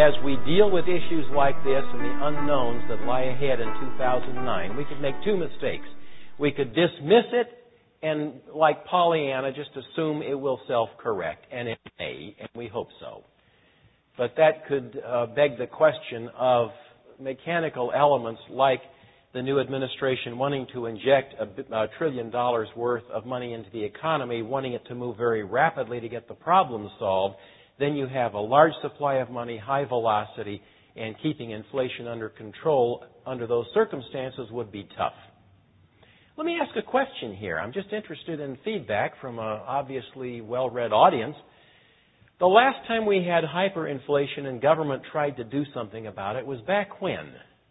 as we deal with issues like this and the unknowns that lie ahead in 2009, we could make two mistakes. We could dismiss it and, like Pollyanna, just assume it will self-correct, and it may, and we hope so. But that could beg the question of mechanical elements like the new administration wanting to inject $1 trillion worth of money into the economy, wanting it to move very rapidly to get the problem solved. Then you have a large supply of money, high velocity, and keeping inflation under control under those circumstances would be tough. Let me ask a question here. I'm just interested in feedback from an obviously well-read audience. The last time we had hyperinflation and government tried to do something about it was back when?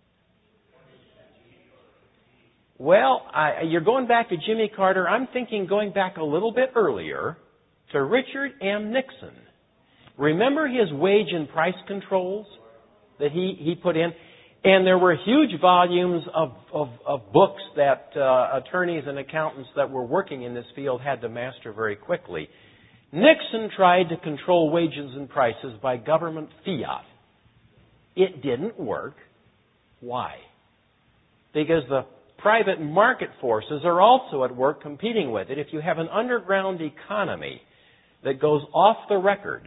Well, you're going back to Jimmy Carter. I'm thinking going back a little bit earlier to Richard M. Nixon. Remember his wage and price controls that he put in? And there were huge volumes of books that attorneys and accountants that were working in this field had to master very quickly. Nixon tried to control wages and prices by government fiat. It didn't work. Why? Because the private market forces are also at work competing with it. If you have an underground economy that goes off the record,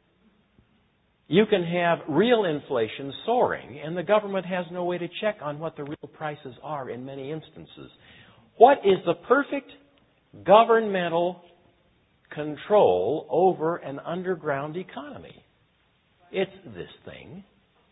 you can have real inflation soaring, and the government has no way to check on what the real prices are in many instances. What is the perfect governmental control over an underground economy? It's this thing,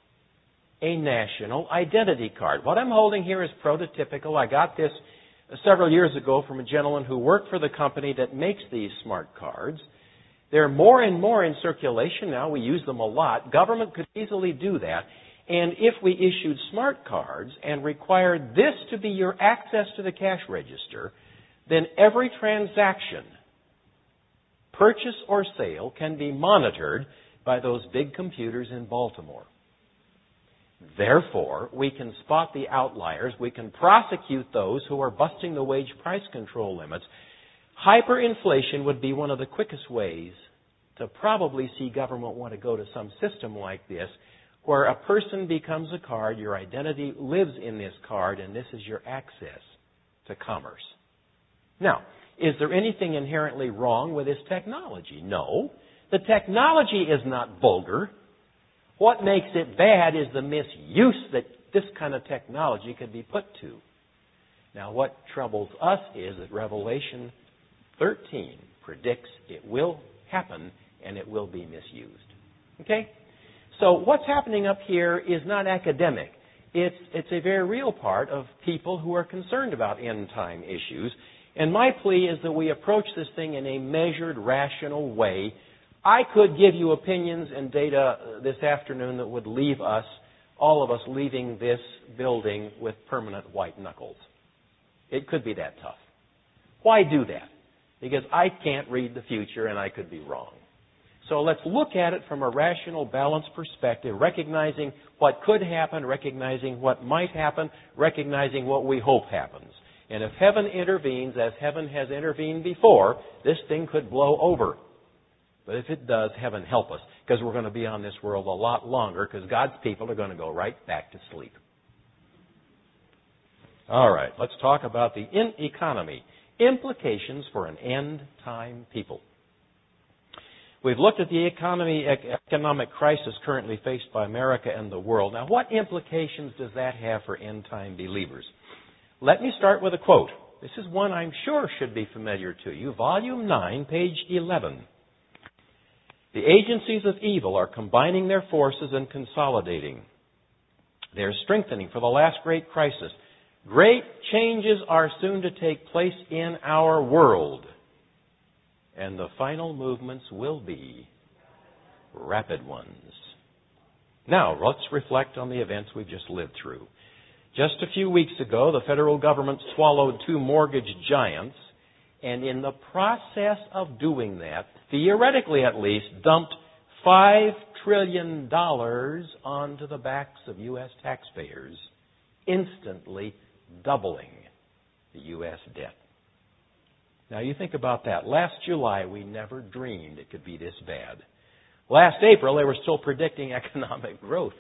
a national identity card. What I'm holding here is prototypical. I got this several years ago from a gentleman who worked for the company that makes these smart cards. There are more and more in circulation now. We use them a lot. Government could easily do that. And if we issued smart cards and required this to be your access to the cash register, then every transaction, purchase or sale, can be monitored by those big computers in Baltimore. Therefore, we can spot the outliers. We can prosecute those who are busting the wage price control limits. Hyperinflation would be one of the quickest ways to probably see government want to go to some system like this, where a person becomes a card, your identity lives in this card, and this is your access to commerce. Now, is there anything inherently wrong with this technology? No. The technology is not vulgar. What makes it bad is the misuse that this kind of technology could be put to. Now, what troubles us is that Revelation 13 predicts it will happen and it will be misused. Okay? So what's happening up here is not academic. It's a very real part of people who are concerned about end-time issues. And my plea is that we approach this thing in a measured, rational way. I could give you opinions and data this afternoon that would leave us, all of us, leaving this building with permanent white knuckles. It could be that tough. Why do that? Because I can't read the future and I could be wrong. So let's look at it from a rational, balanced perspective, recognizing what could happen, recognizing what might happen, recognizing what we hope happens. And if heaven intervenes, as heaven has intervened before, this thing could blow over. But if it does, heaven help us, because we're going to be on this world a lot longer, because God's people are going to go right back to sleep. All right, let's talk about the economy. Implications for an end-time people. We've looked at the economic crisis currently faced by America and the world. Now, what implications does that have for end-time believers? Let me start with a quote. This is one I'm sure should be familiar to you. Volume 9, page 11. The agencies of evil are combining their forces and consolidating. They're strengthening for the last great crisis. Great changes are soon to take place in our world. And the final movements will be rapid ones. Now, let's reflect on the events we've just lived through. Just a few weeks ago, the federal government swallowed 2 mortgage giants, and in the process of doing that, theoretically at least, dumped $5 trillion onto the backs of U.S. taxpayers, instantly doubling the U.S. debt. Now, you think about that. Last July, we never dreamed it could be this bad. Last April, they were still predicting economic growth.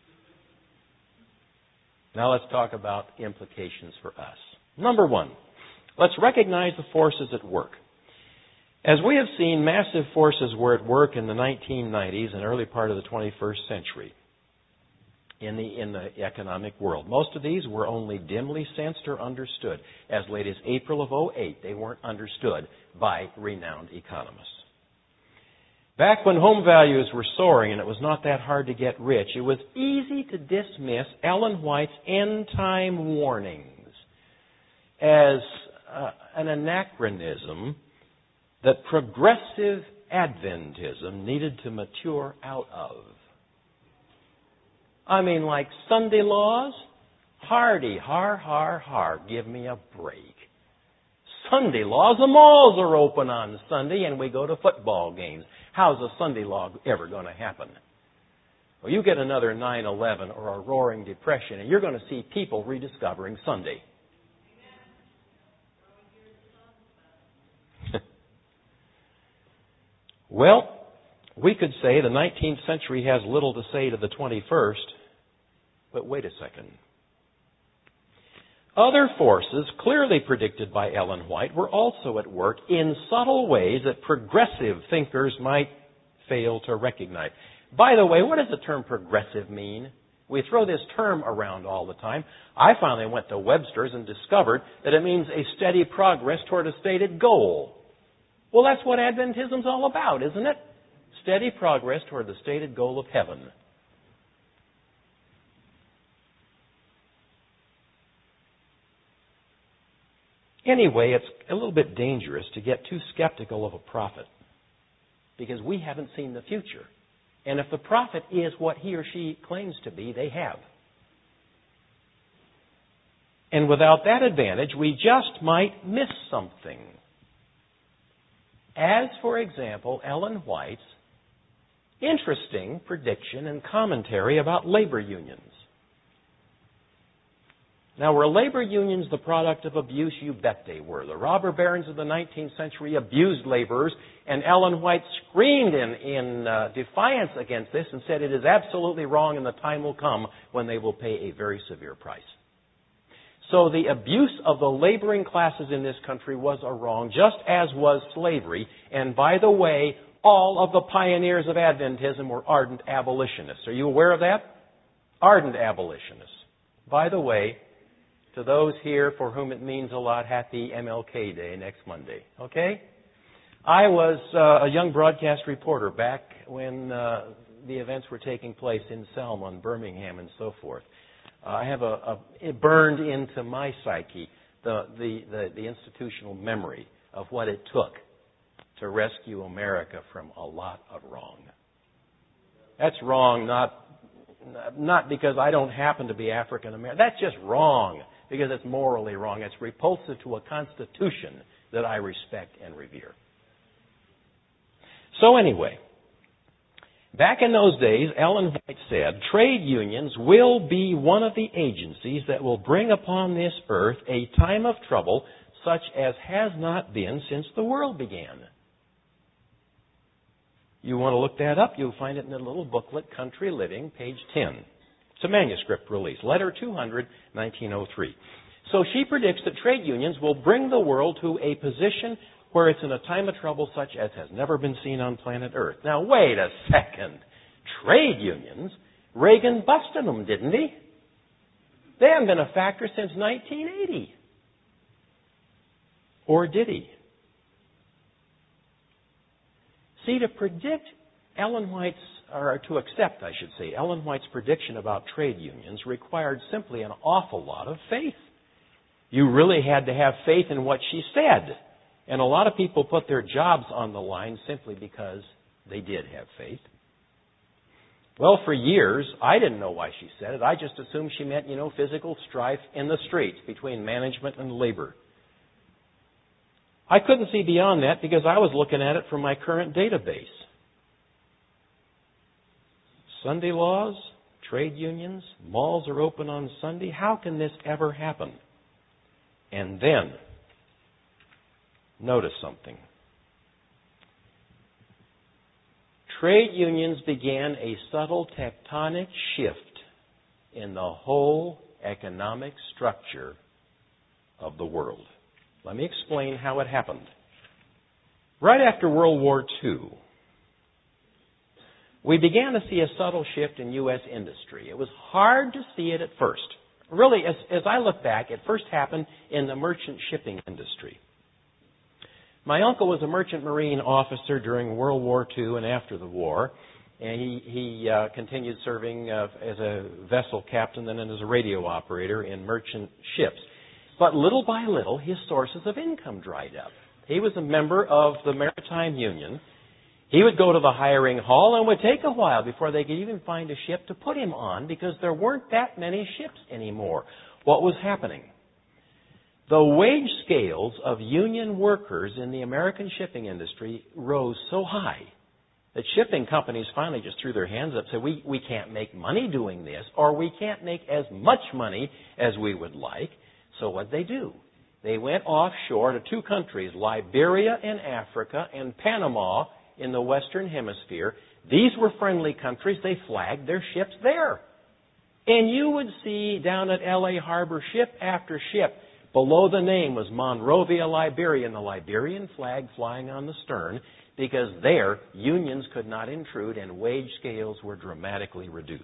Now let's talk about implications for us. Number one, let's recognize the forces at work. As we have seen, massive forces were at work in the 1990s and early part of the 21st century in the economic world. Most of these were only dimly sensed or understood. As late as April of 2008, they weren't understood by renowned economists. Back when home values were soaring and it was not that hard to get rich, it was easy to dismiss Ellen White's end-time warnings as an anachronism that progressive Adventism needed to mature out of. I mean, like Sunday laws? Hardy, har, give me a break. Sunday laws, the malls are open on Sunday and we go to football games. How's a Sunday law ever going to happen? Well, you get another 9/11 or a roaring depression and you're going to see people rediscovering Sunday. Well, we could say the 19th century has little to say to the 21st, but wait a second. Other forces, clearly predicted by Ellen White, were also at work in subtle ways that progressive thinkers might fail to recognize. By the way, what does the term progressive mean? We throw this term around all the time. I finally went to Webster's and discovered that it means a steady progress toward a stated goal. Well, that's what Adventism's all about, isn't it? Steady progress toward the stated goal of heaven. Anyway, it's a little bit dangerous to get too skeptical of a prophet because we haven't seen the future. And if the prophet is what he or she claims to be, they have. And without that advantage, we just might miss something. As, for example, Ellen White's interesting prediction and commentary about labor unions. Now, were labor unions the product of abuse? You bet they were. The robber barons of the 19th century abused laborers, and Ellen White screamed in defiance against this and said it is absolutely wrong and the time will come when they will pay a very severe price. So the abuse of the laboring classes in this country was a wrong, just as was slavery. And by the way, all of the pioneers of Adventism were ardent abolitionists. Are you aware of that? Ardent abolitionists. By the way, to those here for whom it means a lot, happy MLK Day next Monday. Okay? I was a young broadcast reporter back when the events were taking place in Selma and Birmingham and so forth. I have it burned into my psyche the institutional memory of what it took to rescue America from a lot of wrong. That's wrong, not because I don't happen to be African American. That's just wrong because it's morally wrong. It's repulsive to a constitution that I respect and revere. So anyway, back in those days, Ellen White said, trade unions will be one of the agencies that will bring upon this earth a time of trouble such as has not been since the world began. You want to look that up, you'll find it in the little booklet, Country Living, page 10. It's a manuscript release, letter 200, 1903. So she predicts that trade unions will bring the world to a position where it's in a time of trouble such as has never been seen on planet Earth. Now, wait a second. Trade unions? Reagan busted them, didn't he? They haven't been a factor since 1980. Or did he? See, to predict Ellen White's, or to accept, I should say, Ellen White's prediction about trade unions required simply an awful lot of faith. You really had to have faith in what she said. And a lot of people put their jobs on the line simply because they did have faith. Well, for years, I didn't know why she said it. I just assumed she meant, physical strife in the streets between management and labor. I couldn't see beyond that because I was looking at it from my current database. Sunday laws, trade unions, malls are open on Sunday. How can this ever happen? And then, notice something. trade unions began a subtle tectonic shift in the whole economic structure of the world. Let me explain how it happened. Right after World War II, we began to see a subtle shift in U.S. industry. It was hard to see it at first. Really, as I look back, it first happened in the merchant shipping industry. My uncle was a merchant marine officer during World War II and after the war, and he continued serving as a vessel captain and then as a radio operator in merchant ships. But little by little, his sources of income dried up. He was a member of the Maritime Union. He would go to the hiring hall, and it would take a while before they could even find a ship to put him on because there weren't that many ships anymore. What was happening? The wage scales of union workers in the American shipping industry rose so high that shipping companies finally just threw their hands up and said, we can't make money doing this, or we can't make as much money as we would like. So what'd they do? They went offshore to two countries, Liberia in Africa and Panama in the Western Hemisphere. These were friendly countries. They flagged their ships there. And you would see down at L.A. Harbor ship after ship. Below the name was Monrovia, Liberia, and the Liberian flag flying on the stern because there unions could not intrude and wage scales were dramatically reduced.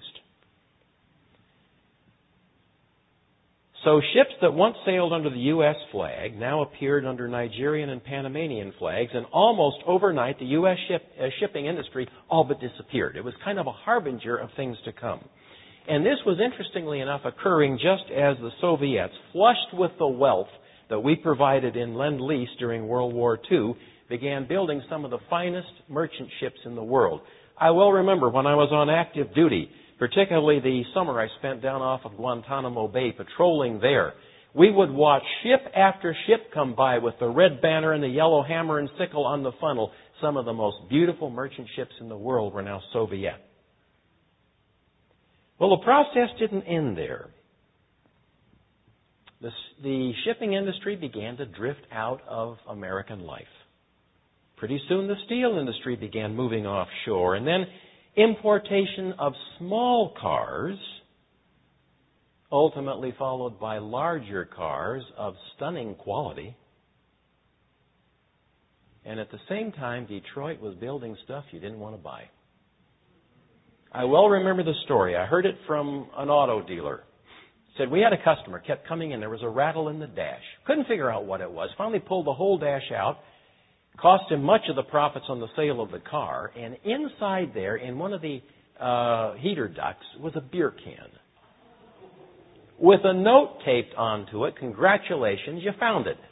So ships that once sailed under the U.S. flag now appeared under Nigerian and Panamanian flags, and almost overnight the U.S. shipping industry all but disappeared. It was kind of a harbinger of things to come. And this was, interestingly enough, occurring just as the Soviets, flushed with the wealth that we provided in Lend-Lease during World War II, began building some of the finest merchant ships in the world. I well remember when I was on active duty, particularly the summer I spent down off of Guantanamo Bay patrolling there, we would watch ship after ship come by with the red banner and the yellow hammer and sickle on the funnel. Some of the most beautiful merchant ships in the world were now Soviet. Well, the process didn't end there. The shipping industry began to drift out of American life. Pretty soon the steel industry began moving offshore, and then importation of small cars, ultimately followed by larger cars of stunning quality. And at the same time, Detroit was building stuff you didn't want to buy. I well remember the story. I heard it from an auto dealer. Said we had a customer, kept coming in. There was a rattle in the dash. Couldn't figure out what it was. Finally pulled the whole dash out. Cost him much of the profits on the sale of the car. And inside there, in one of the heater ducts, was a beer can. With a note taped onto it, congratulations, you found it.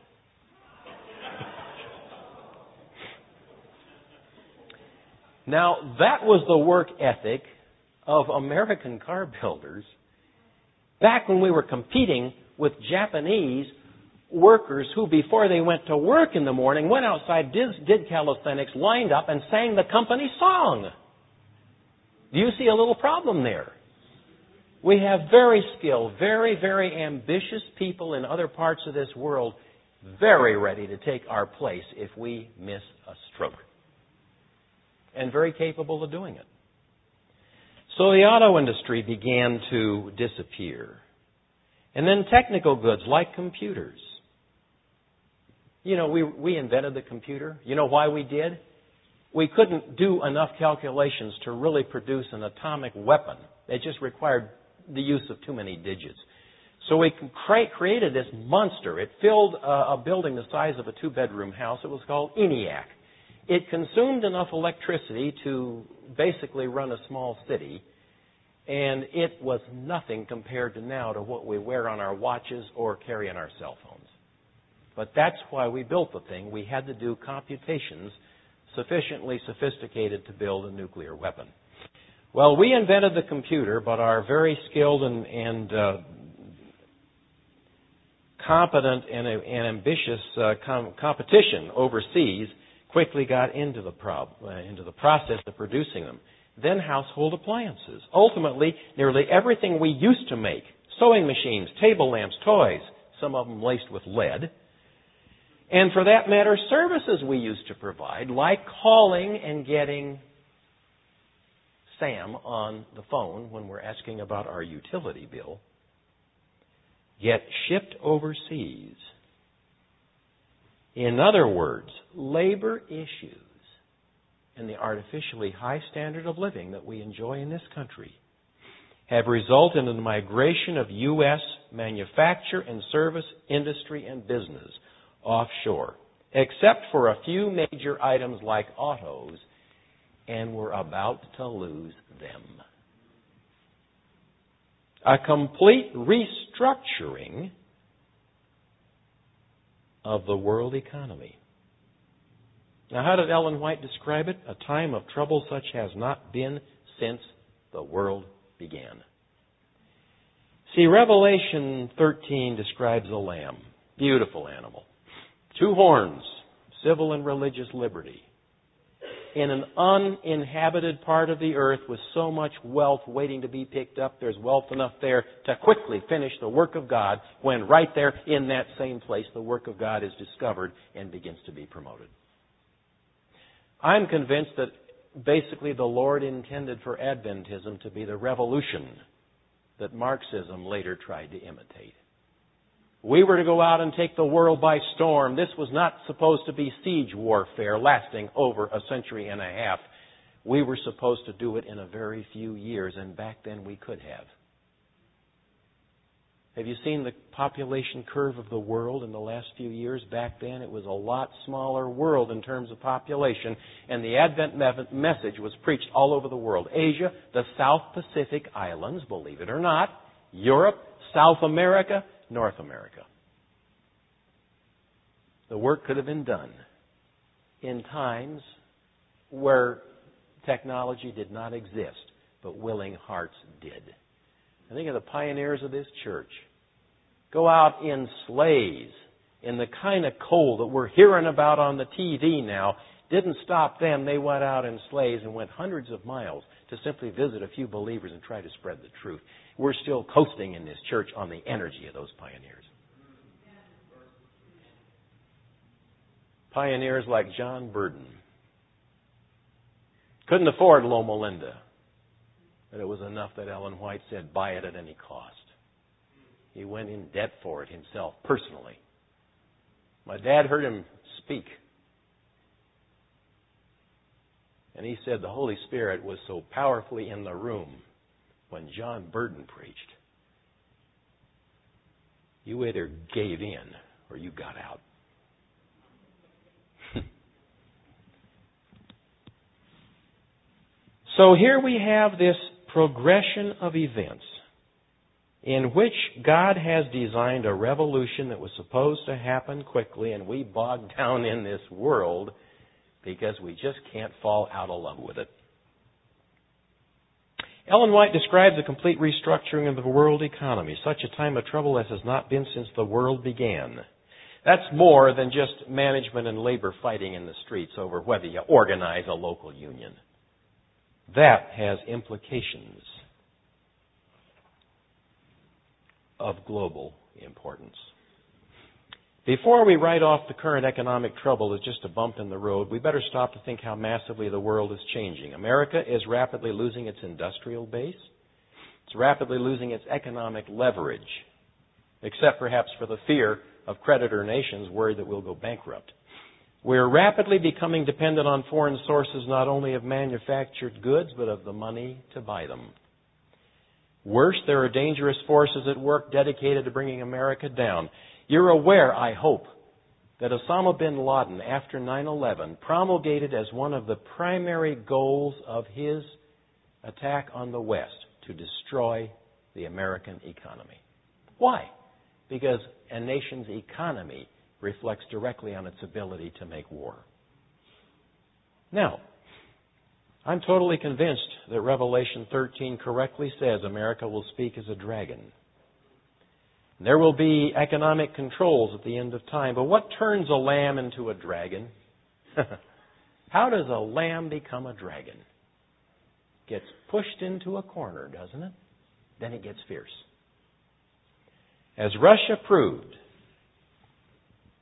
Now, that was the work ethic of American car builders back when we were competing with Japanese workers who, before they went to work in the morning, went outside, did calisthenics, lined up, and sang the company song. Do you see a little problem there? We have very skilled, very, very ambitious people in other parts of this world very ready to take our place if we miss a stroke. And very capable of doing it. So the auto industry began to disappear. And then technical goods like computers. You know, we invented the computer. You know why we did? We couldn't do enough calculations to really produce an atomic weapon. It just required the use of too many digits. So we created this monster. It filled a building the size of a two-bedroom house. It was called ENIAC. It consumed enough electricity to basically run a small city, and it was nothing compared to now to what we wear on our watches or carry on our cell phones. But that's why we built the thing. We had to do computations sufficiently sophisticated to build a nuclear weapon. Well, we invented the computer, but our very skilled and competent and ambitious competition overseas quickly got into the process of producing them. Then household appliances. Ultimately, nearly everything we used to make, sewing machines, table lamps, toys, some of them laced with lead, and for that matter, services we used to provide, like calling and getting Sam on the phone when we're asking about our utility bill get shipped overseas. In other words, labor issues and the artificially high standard of living that we enjoy in this country have resulted in the migration of U.S. manufacture and service industry and business offshore, except for a few major items like autos, and we're about to lose them. A complete restructuring of the world economy. Now, how did Ellen White describe it? A time of trouble such has not been since the world began. See, Revelation 13 describes a lamb, beautiful animal, 2 horns, civil and religious liberty, in an uninhabited part of the earth with so much wealth waiting to be picked up. There's wealth enough there to quickly finish the work of God, when right there in that same place the work of God is discovered and begins to be promoted. I'm convinced that basically the Lord intended for Adventism to be the revolution that Marxism later tried to imitate. We were to go out and take the world by storm. This was not supposed to be siege warfare lasting over a century and a half. We were supposed to do it in a very few years, and back then we could have. Have you seen the population curve of the world in the last few years? Back then it was a lot smaller world in terms of population, and the Advent message was preached all over the world. Asia, the South Pacific Islands, believe it or not, Europe, South America, North America. The work could have been done in times where technology did not exist, but willing hearts did. I think of the pioneers of this church. Go out in sleighs in the kind of cold that we're hearing about on the TV now. Didn't stop them. They went out in sleighs and went hundreds of miles to simply visit a few believers and try to spread the truth. We're still coasting in this church on the energy of those pioneers. Pioneers like John Burden. Couldn't afford Loma Linda, but it was enough that Ellen White said, buy it at any cost. He went in debt for it himself, personally. My dad heard him speak. And he said the Holy Spirit was so powerfully in the room when John Burden preached. You either gave in or you got out. So here we have this progression of events in which God has designed a revolution that was supposed to happen quickly, and we bogged down in this world because we just can't fall out of love with it. Ellen White describes a complete restructuring of the world economy, such a time of trouble as has not been since the world began. That's more than just management and labor fighting in the streets over whether you organize a local union. That has implications of global importance. Before we write off the current economic trouble as just a bump in the road, we better stop to think how massively the world is changing. America is rapidly losing its industrial base. It's rapidly losing its economic leverage, except perhaps for the fear of creditor nations worried that we'll go bankrupt. We're rapidly becoming dependent on foreign sources not only of manufactured goods, but of the money to buy them. Worse, there are dangerous forces at work dedicated to bringing America down. You're aware, I hope, that Osama bin Laden, after 9/11, promulgated as one of the primary goals of his attack on the West to destroy the American economy. Why? Because a nation's economy reflects directly on its ability to make war. Now, I'm totally convinced that Revelation 13 correctly says America will speak as a dragon. There will be economic controls at the end of time. But what turns a lamb into a dragon? How does a lamb become a dragon? Gets pushed into a corner, doesn't it? Then it gets fierce. As Russia proved,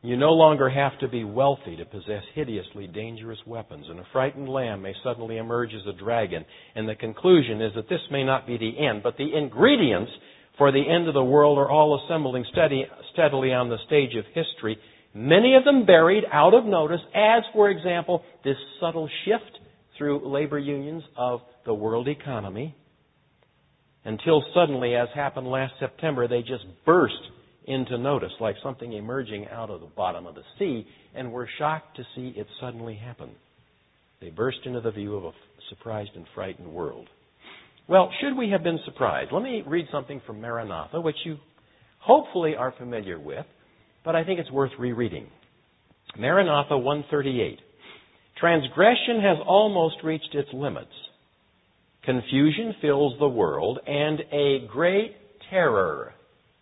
You no longer have to be wealthy to possess hideously dangerous weapons, and a frightened lamb may suddenly emerge as a dragon. And the conclusion is that this may not be the end, but the ingredients for the end of the world are all assembling steadily on the stage of history, many of them buried out of notice, as, for example, this subtle shift through labor unions of the world economy, until suddenly, as happened last September, they just burst into notice like something emerging out of the bottom of the sea, and we're shocked to see it suddenly happen. They burst into the view of a surprised and frightened world. Well, should we have been surprised? Let me read something from Maranatha, which you hopefully are familiar with, but I think it's worth rereading. Maranatha 1:38. Transgression has almost reached its limits. Confusion fills the world, and a great terror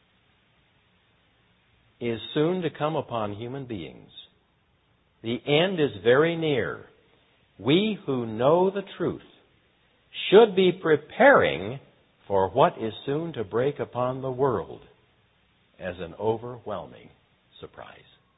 is soon to come upon human beings. The end is very near. We who know the truth should be preparing for what is soon to break upon the world as an overwhelming surprise.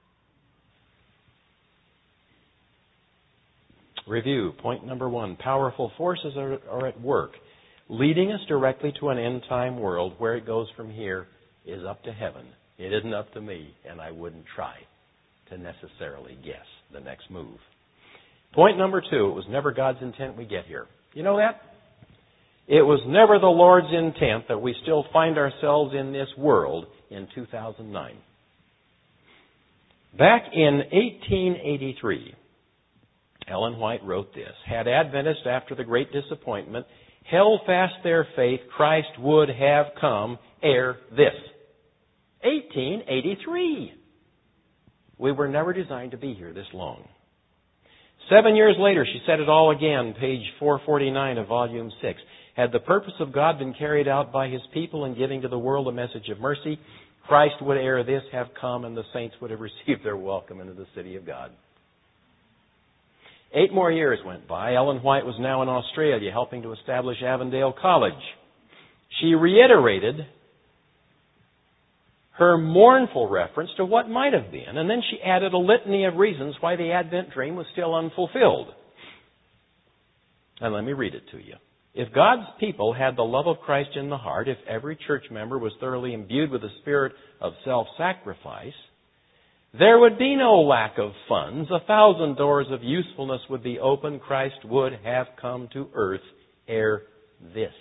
Review. Point number 1. Powerful forces are at work, leading us directly to an end-time world. Where it goes from here is up to heaven. It isn't up to me, and I wouldn't try to necessarily guess the next move. Point number 2, it was never God's intent we get here. You know that? It was never the Lord's intent that we still find ourselves in this world in 2009. Back in 1883, Ellen White wrote this: had Adventists, after the great disappointment, held fast their faith, Christ would have come ere this. 1883. We were never designed to be here this long. 7 years later, she said it all again, page 449 of volume 6. Had the purpose of God been carried out by His people in giving to the world a message of mercy, Christ would ere this have come, and the saints would have received their welcome into the city of God. 8 more years went by. Ellen White was now in Australia helping to establish Avondale College. She reiterated her mournful reference to what might have been, and then she added a litany of reasons why the Advent dream was still unfulfilled. And let me read it to you. If God's people had the love of Christ in the heart, if every church member was thoroughly imbued with the spirit of self-sacrifice, there would be no lack of funds. 1,000 doors of usefulness would be open. Christ would have come to earth ere this.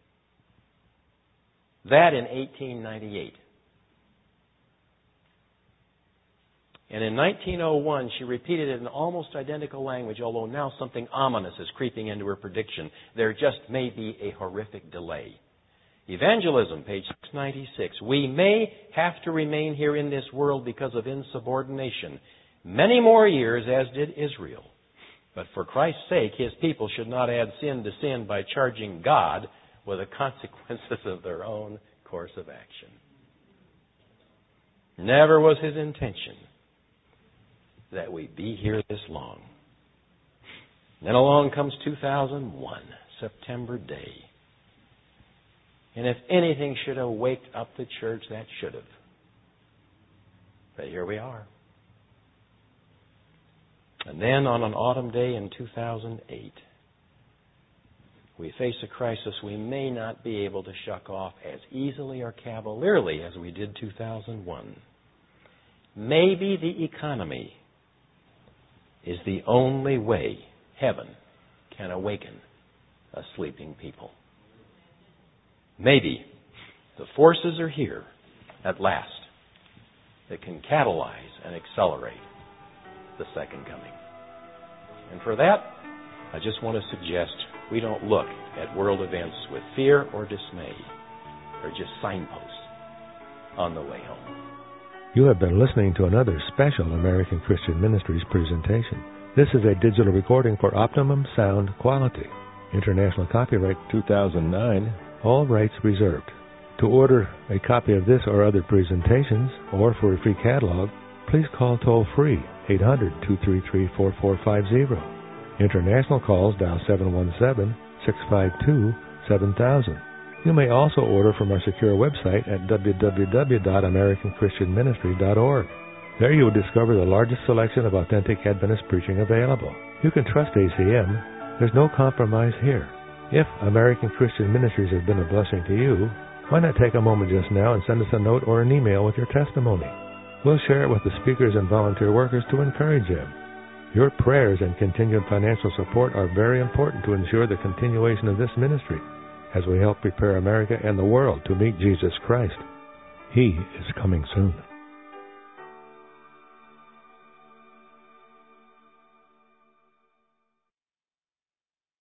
That in 1898. And in 1901, she repeated it in almost identical language, although now something ominous is creeping into her prediction. There just may be a horrific delay. Evangelism, page 696. We may have to remain here in this world because of insubordination many more years, as did Israel. But for Christ's sake, His people should not add sin to sin by charging God with the consequences of their own course of action. Never was His intention that we be here this long. Then along comes 2001, September day. And if anything should have waked up the church, that should have. But here we are. And then on an autumn day in 2008, we face a crisis we may not be able to shuck off as easily or cavalierly as we did 2001. Maybe the economy is the only way heaven can awaken a sleeping people. Maybe the forces are here at last that can catalyze and accelerate the second coming. And for that, I just want to suggest we don't look at world events with fear or dismay. They're just signposts on the way home. You have been listening to another special American Christian Ministries presentation. This is a digital recording for optimum sound quality. International copyright 2009. All rights reserved. To order a copy of this or other presentations, or for a free catalog, please call toll-free 800-233-4450. International calls dial 717-652-7000. You may also order from our secure website at www.americanchristianministry.org. There you will discover the largest selection of authentic Adventist preaching available. You can trust ACM. There's no compromise here. If American Christian Ministries has been a blessing to you, why not take a moment just now and send us a note or an email with your testimony? We'll share it with the speakers and volunteer workers to encourage them. Your prayers and continued financial support are very important to ensure the continuation of this ministry as we help prepare America and the world to meet Jesus Christ. He is coming soon.